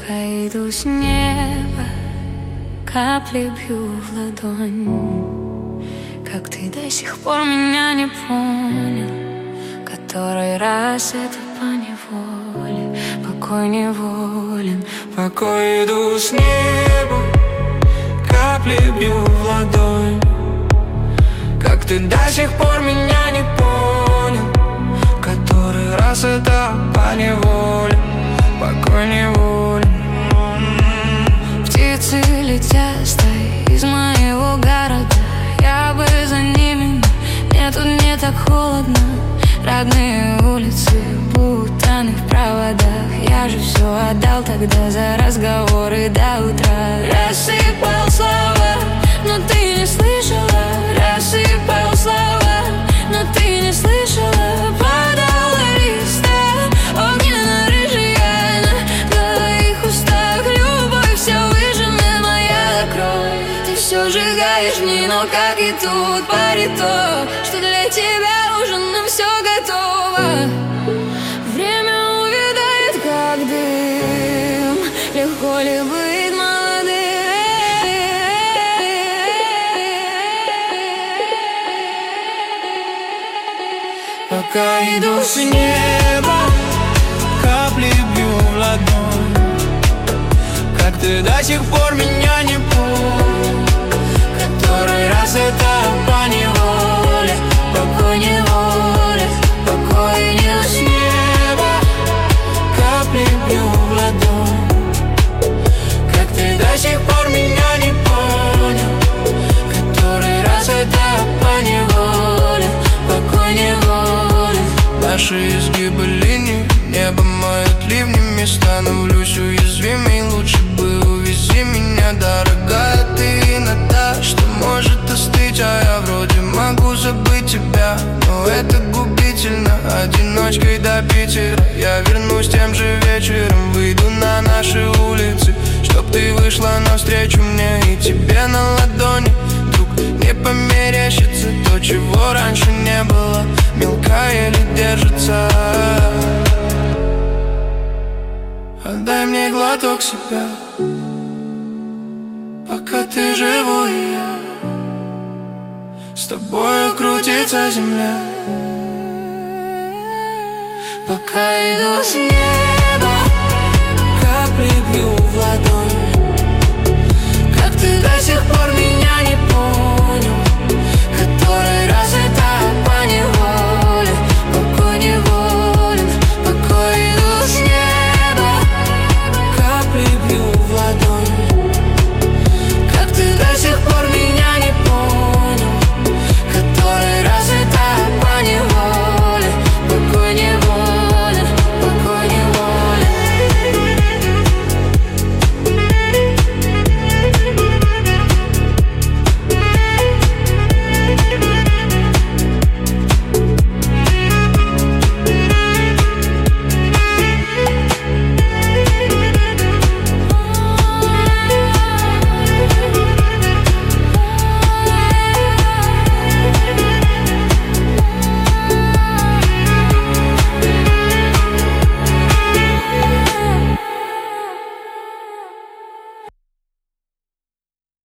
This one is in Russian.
Пока иду с неба, капли бью в ладонь. Как ты до сих пор меня не понял, который раз это поневоле, покой неволен. Пока иду с неба, капли бью в ладонь. Как ты до сих пор меня не понял, который раз это поневоле, покой неволен. Птицы летят из моего города, я бы за ними, мне тут не так холодно. Родные улицы, путаны в проводах, я же все отдал тогда за разговоры до утра. Рассыпал слова, но ты не слышала. Рассыпал слова, но ты не слышала. Падала листа, огненно-рыжая на твоих устах. Любовь вся выжжена, моя кровь. Ты все сжигаешь дни, но как и тут парито, что для тебя уже нам все готово. Время увядает, как дым, легко ли быть молодым? Пока иду с неба, капли бью в ладонь. Как ты до сих пор меня не понял, который раз это поневоле, покой неволен. Покой не с неба, капли бью в ладонь. Как ты до сих пор меня не понял, который раз это поневоле, покой неволен. Наши изгибы линий, небо моет ливнями. Становлюсь уязвимей, лучше бы увези меня, дорогая. Ты на та, что может остыть, а я вроде могу забыть тебя. Но это губительно, одиночкой до Питера. Я вернусь тем же вечером, выйду на наши улицы, чтоб ты вышла навстречу мне и тебе на ладони. Вдруг не померещится то, чего раньше не было, мелко еле держится. Отдай мне глоток себя, пока ты живой, я с тобою крутится земля. Пока иду с неба,